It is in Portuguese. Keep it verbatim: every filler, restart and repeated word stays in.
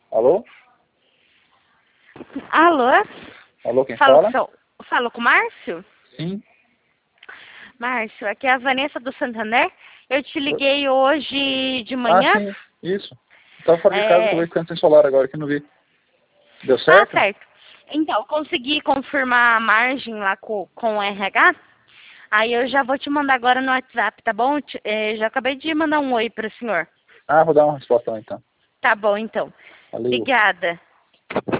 Alô? Alô? Alô, quem Falo, fala? sou- falo com o Márcio? Sim. Márcio, aqui é a Vanessa do Santander. Eu te liguei hoje de Ah, manhã. sim, isso. Eu tava fora de casa, É... acabei ficando sem celular agora, que não vi. Deu Ah, certo? certo. Então, consegui confirmar a margem lá com, com o R H. Aí eu já vou te mandar agora no WhatsApp, tá bom? Te- eh, já acabei de mandar um oi para o senhor. Ah, vou dar uma resposta lá, então. Tá bom, então. Valeu. Obrigada.